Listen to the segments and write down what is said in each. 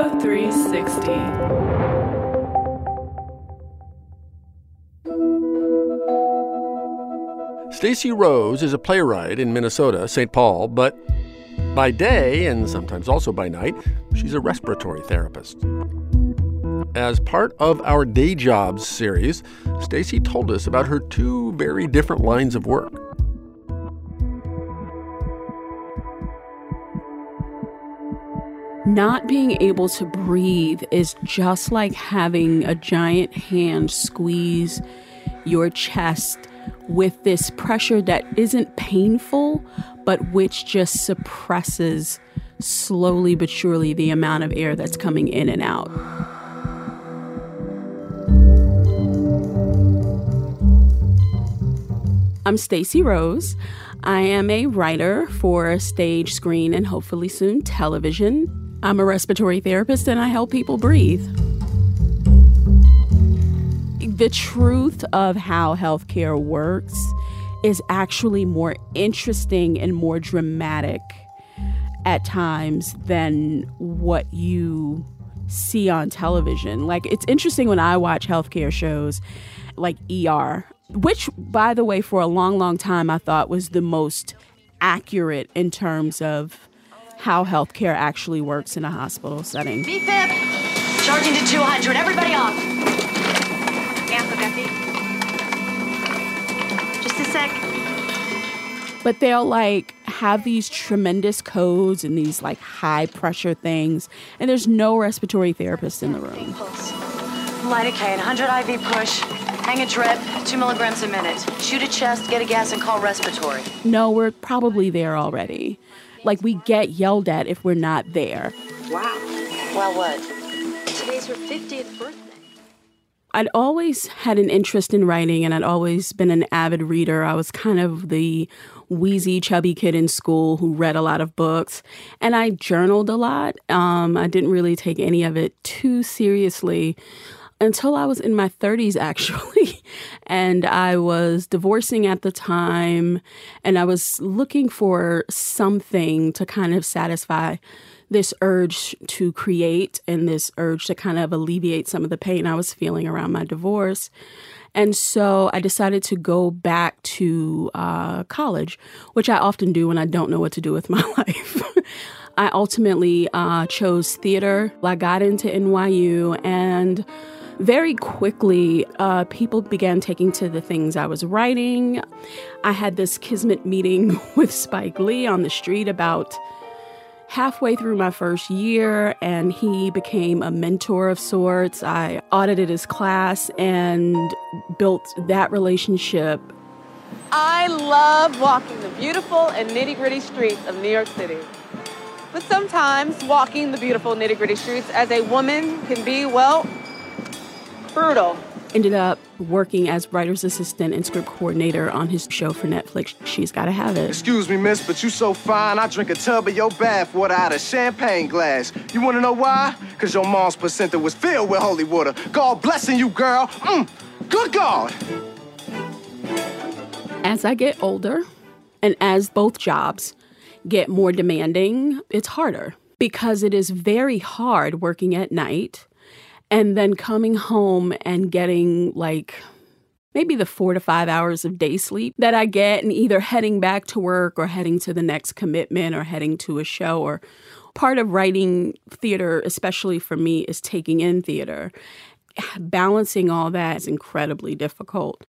Studio 360. Stacey Rose is a playwright in Minnesota, St. Paul, but by day, and sometimes also by night, she's a respiratory therapist. As part of our Day Jobs series, Stacey told us about her two very different lines of work. Not being able to breathe is just like having a giant hand squeeze your chest with this pressure that isn't painful, but which just suppresses slowly but surely the amount of air that's coming in and out. I'm Stacey Rose. I am a writer for stage, screen, and hopefully soon television. I'm a respiratory therapist and I help people breathe. The truth of how healthcare works is actually more interesting and more dramatic at times than what you see on television. Like, it's interesting when I watch healthcare shows like ER, which, by the way, for a long, long time I thought was the most accurate in terms of how healthcare actually works in a hospital setting. BFib, charging to 200. Everybody off. Cancel, Becky. Just a sec. But they'll like have these tremendous codes and these like high pressure things, and there's no respiratory therapist in the room. Lidocaine, 100 IV push, hang a drip, 2 milligrams a minute. Shoot a chest, get a gas, and call respiratory. No, we're probably there already. Like, we get yelled at if we're not there. Wow. Well, what? Today's her 50th birthday. I'd always had an interest in writing, and I'd always been an avid reader. I was kind of the wheezy, chubby kid in school who read a lot of books, and I journaled a lot. I didn't really take any of it too seriously until I was in my 30s, actually. And I was divorcing at the time, and I was looking for something to kind of satisfy this urge to create and this urge to kind of alleviate some of the pain I was feeling around my divorce. And so I decided to go back to college, which I often do when I don't know what to do with my life. I ultimately chose theater. I got into NYU, and very quickly, people began taking to the things I was writing. I had this kismet meeting with Spike Lee on the street about halfway through my first year, and he became a mentor of sorts. I audited his class and built that relationship. I love walking the beautiful and nitty-gritty streets of New York City. But sometimes walking the beautiful nitty-gritty streets as a woman can be, well, brutal. Ended up working as writer's assistant and script coordinator on his show for Netflix, She's Gotta Have It. Excuse me, miss, but you so fine, I drink a tub of your bath water out of champagne glass. You wanna know why? Because your mom's placenta was filled with holy water. God blessing you, girl. Good God. As I get older, and as both jobs get more demanding, it's harder because it is very hard working at night and then coming home and getting like maybe the 4 to 5 hours of day sleep that I get, and either heading back to work or heading to the next commitment or heading to a show. Or part of writing theater, especially for me, is taking in theater. Balancing all that is incredibly difficult.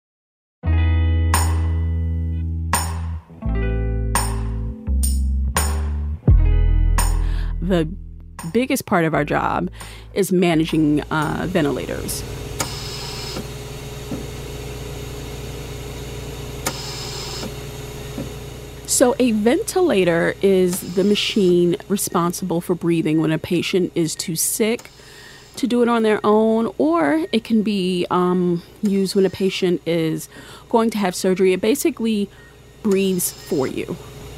The biggest part of our job is managing ventilators. So a ventilator is the machine responsible for breathing when a patient is too sick to do it on their own, or it can be used when a patient is going to have surgery. It basically breathes for you.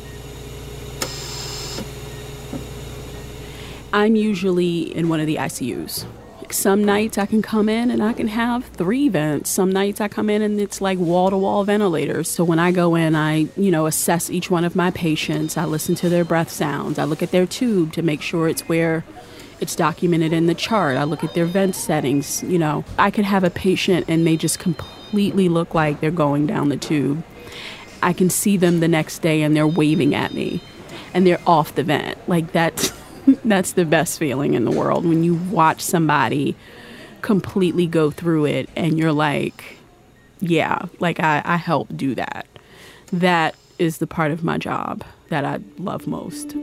I'm usually in one of the ICUs. Some nights I can come in and I can have 3 vents. Some nights I come in and it's like wall-to-wall ventilators. So when I go in, I, assess each one of my patients. I listen to their breath sounds. I look at their tube to make sure it's where It's documented in the chart. I look at their vent settings. You know, I could have a patient and they just completely look like they're going down the tube. I can see them the next day and they're waving at me and they're off the vent. Like that's the best feeling in the world, when you watch somebody completely go through it and you're like, yeah, like I helped do that. That is the part of my job that I love most.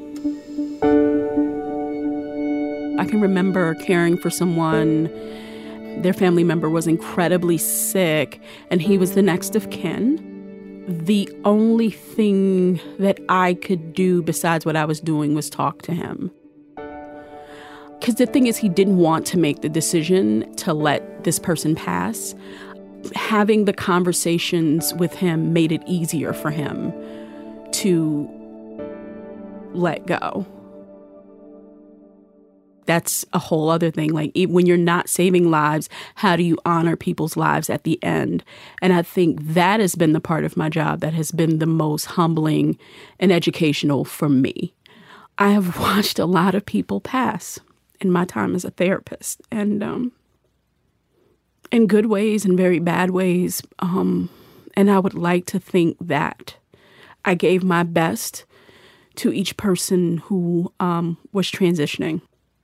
I can remember caring for someone. Their family member was incredibly sick, and he was the next of kin. The only thing that I could do besides what I was doing was talk to him. Because the thing is, he didn't want to make the decision to let this person pass. Having the conversations with him made it easier for him to let go. That's a whole other thing. Like, when you're not saving lives, how do you honor people's lives at the end? And I think that has been the part of my job that has been the most humbling and educational for me. I have watched a lot of people pass in my time as a therapist, and in good ways and very bad ways. And I would like to think that I gave my best to each person who was transitioning.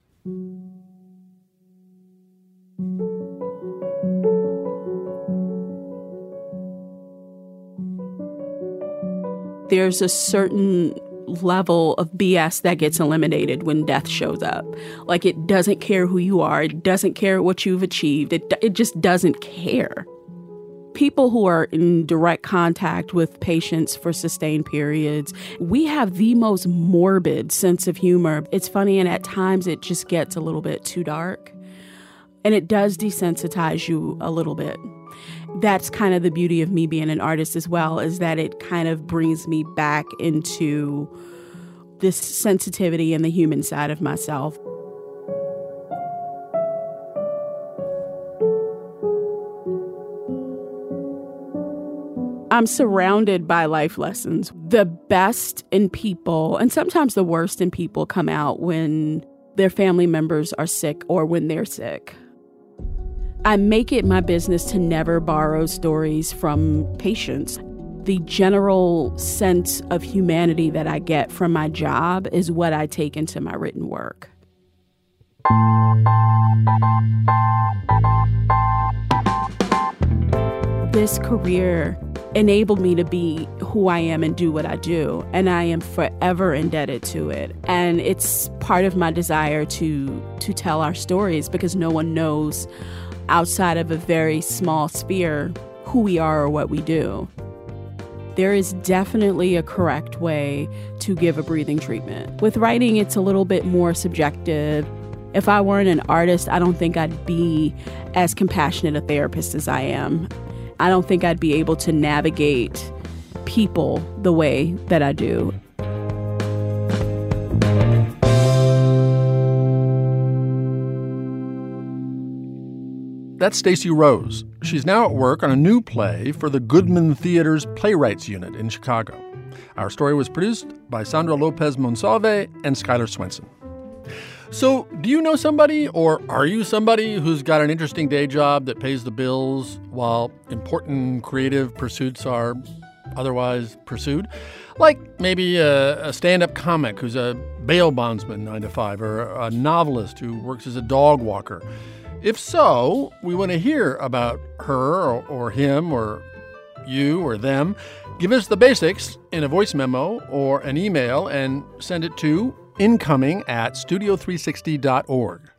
There's a certain level of BS that gets eliminated when death shows up. Like, it doesn't care who you are. It doesn't care what you've achieved. It just doesn't care. People who are in direct contact with patients for sustained periods, we have the most morbid sense of humor. It's funny, and at times it just gets a little bit too dark. And it does desensitize you a little bit. That's kind of the beauty of me being an artist as well, is that it kind of brings me back into this sensitivity and the human side of myself. I'm surrounded by life lessons. The best in people, and sometimes the worst in people, come out when their family members are sick or when they're sick. I make it my business to never borrow stories from patients. The general sense of humanity that I get from my job is what I take into my written work. This career enabled me to be who I am and do what I do, and I am forever indebted to it. And it's part of my desire to tell our stories, because no one knows outside of a very small sphere who we are or what we do. There is definitely a correct way to give a breathing treatment. With writing, it's a little bit more subjective. If I weren't an artist, I don't think I'd be as compassionate a therapist as I am. I don't think I'd be able to navigate people the way that I do. That's Stacey Rose. She's now at work on a new play for the Goodman Theater's Playwrights Unit in Chicago. Our story was produced by Sandra Lopez Monsalve and Skylar Swenson. So, do you know somebody, or are you somebody who's got an interesting day job that pays the bills while important creative pursuits are otherwise pursued? Like maybe a stand-up comic who's a bail bondsman 9 to 5, or a novelist who works as a dog walker. If so, we want to hear about her or him or you or them. Give us the basics in a voice memo or an email and send it to incoming@studio360.org.